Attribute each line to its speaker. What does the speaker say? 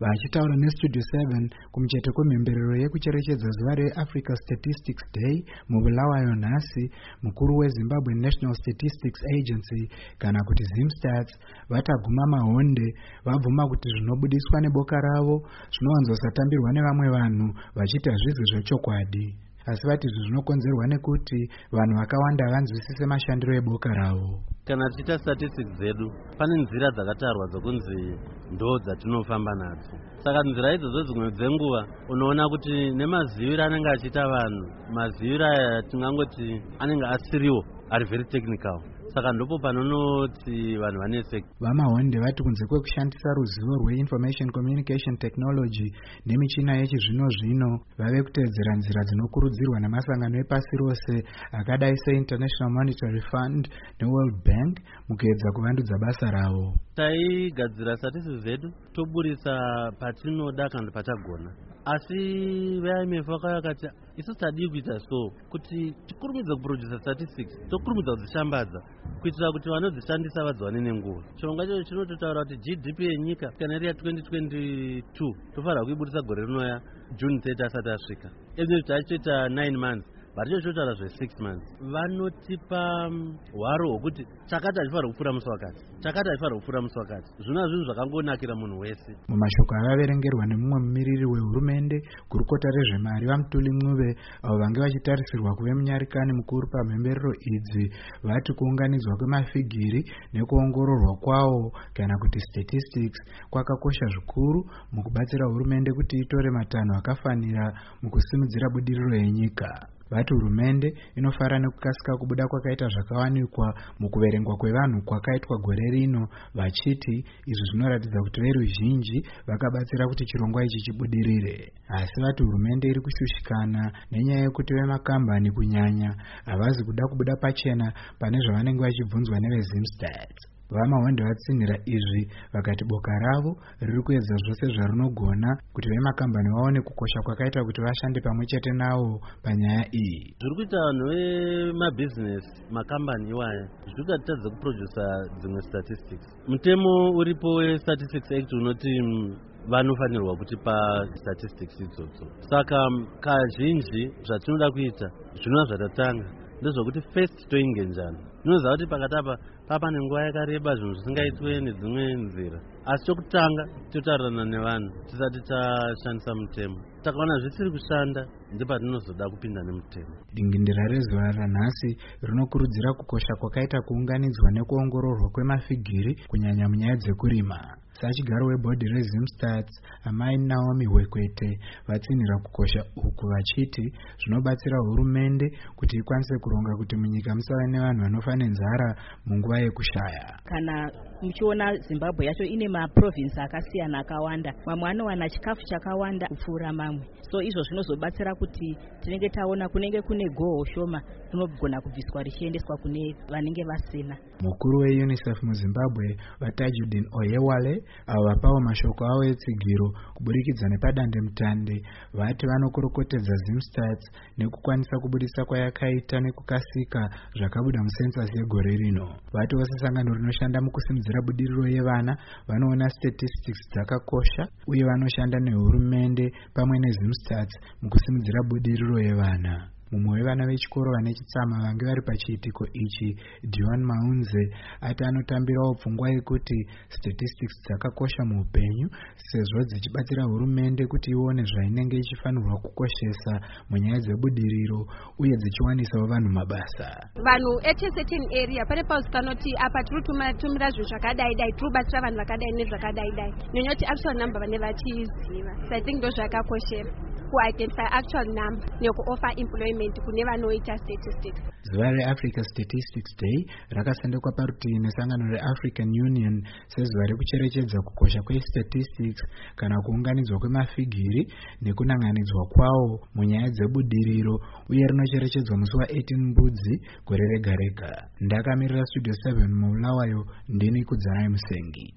Speaker 1: Vachitaura neStudio 7 kumucheto kwemhemberero yekucherechedza zuva reAfrica Statistics Day muBulawayo nhasi, mukuru weZimbabwe National Statistics Agency kana kuti ZimStats vataguma mahonde vabvuma kuti zvinobudiswa neboka ravo zvinowanzosatambirwa nevamwe vanhu vachiita zvizi zvechokwadi, asi vati izvi zvinokonzerwa nekuti vanhu vakawanda vanzwisise mashandiro eboka ravo.
Speaker 2: Kana tichita statistics dzedu pane nzira dzakatarwa dzokunzi ndo dzatinofamba nadzo. Saka nzira idzodzo dzimwe dzenguva unoona kuti nemaziviro anenge achiita vanhu, maziviro aya tingangoti anenge asiriwo, ari very technical. Saka ndopo panonoti vanhu vaneseka.
Speaker 1: Vamahonde vati kunze kwekushandisa ruzivo rweinformation communication technology nemichina yechizvino-zvino vave kuteedzera nzira dzinokurudzirwa namasangano epasi rose akadai seInternational Monetary Fund neWorld Bank mukuedza kuvandudza basa ravo.
Speaker 2: Taigadzira statistics zedu toburisa patinoda kana patagona, asi veIMF vakati isu tadi kuita so kuti tikurumidze kuproduce statistics, tokurumidza kudzishambadza kuitira kuti vanodzishandisa vadziwane nenguva. Chirongwa chacho chinototaura kuti GDP yenyika kana iri ya2022 tofanira kuibudisa gore rinouya June 30 asati asvika. Izvi tachitoita 9 months. Baricho chotaura zve6 months. Vanotipa hwaro hwokuti chakati achifanira kupfuura musi wakati, chakati achifanira kupfuura musi wakati. Zvona zvinhu zvakangonakira munhu wese.
Speaker 1: Mumashoko avaverengerwa nemumwe mumiriri wehurumende, gurukota rezvemari vaMutuli Mncube, avo vange vachitarisirwa kuve munyarikani mukuru pamhemberero idzi, vati kuunganidzwa kwemafigiri nekuongororwa kwawo kana kuti statistics kwakakosha zvikuru mukubatsira hurumende kuti itore matanho akafanira mukusimudzira budiriro yenyika. Vati hurumende inofara nekukasika kubuda kwakaita zvakawanikwa mukuverengwa kwevanhu kwakaitwa gore rino, vachiti izvi zvinoratidza kuti veruzhinji vakabatsira kuti chirongwa ichi chibudirire. Asi vati hurumende iri kushushikana nenyaya yekuti vemakambani kunyanya havazi kuda kubuda pachena pane zvavanenge vachibvunzwa neveZimStats. Vamahonde vatsinhira izvi vakati boka ravo riri kuedza zvose zvarinogona kuti vemakambani vaone kukosha kwakaita kuti vashande pamwe chete navo panyaya iyi.
Speaker 2: Zviri kuita vanhu vemabhizinesi, makambani iwaya zviri kutatidza kuprodusa dzimwe statistics. Mutemo uripo weStatistics Act unoti vanofanirwa kutipa statistics idzodzo. Saka kazhinji zvatinoda kuita zvinova zvatatanga ndezvokuti first toinge njani. Zvinoziva kuti pakatapa papa nenguva yakareba zvinhu zvisingaitwe nedzimwe nzira, asi chokutanga totaurirana nevanhu tisati tashandisa mutemo. Takaona zvisiri kushanda ndepatinozoda kupinda nemutemo.
Speaker 1: Dingindira rezuva ranhasi rinokurudzira kukosha kwakaita kuunganidzwa nekuongororwa kwemafigiri kunyanya munyaya dzekurima. Sachigaro webhodhi reZimStats, Amai Naomi Hwekwete, vatsinhira kukosha uku vachiti zvinobatsira hurumende kuti ikwanise kuronga kuti munyika musave nevanhu vanofa nenzara munguva yekushaya.
Speaker 3: Kana muchiona Zimbabwe yacho ine maprovinsi akasiyana akawanda, mamwe anowana chikafu chakawanda kupfuura mamwe. So izvo zvinozobatsira kuti tinenge taona kunenge kune goho shoma rinogona kubviswa richiendeswa kune vanenge vasina.
Speaker 1: Mukuru weUNICEF muZimbabwe vaTajuddin Oyewale, avo vapawo mashoko avo etsigiro kuburikidza nepadande mutande, vati vanokorokotedza ZimStats nekukwanisa kubudisa kwayakaita nekukasika zvakabuda musensus yegore rino. Vati vose sangano rinoshanda mukusimudzira budiriro yevana vanoona statistics dzakakosha uye vanoshanda nehurumende pamwe neZimStats mukusimudzira budiriro yevana. Mumwe wevana vechikoro vane chitsama vange vari pachiitiko ichi, Dion Maunze, ati anotambirawo pfungwa yekuti statistics dzakakosha muupenyu sezvo dzichibatsira hurumende kuti ione zvainenge ichifanirwa kukoshesa munyaya dzebudiriro uye dzichiwanisawo vanhu mabasa.
Speaker 4: Vanhu certain area pane pauzikanoti apa tiri kutumira zvinhu zvakadai-dai, tiri kubatsira vanhu vakadai nezvakadai-dai, nekuti actual number vane vachiziva. So I think ndo zvakakoshera ku-identify actual number neku-offer employment kune vanoita statistics.
Speaker 1: Zuva reAfrica Statistics Day rakasendekwa parutivi nesangano reAfrican Union sezuva rekucherechedza kukosha kwestatistics kana kuunganidzwa kwemafigiri nekunanganidzwa kwawo munyaya dzebudiriro uye rinocherechedzwa musi wa18 Mbudzi gore rega rega. Ndakamirira Studio 7 muBulawayo, ndini Kudzanai Musengi.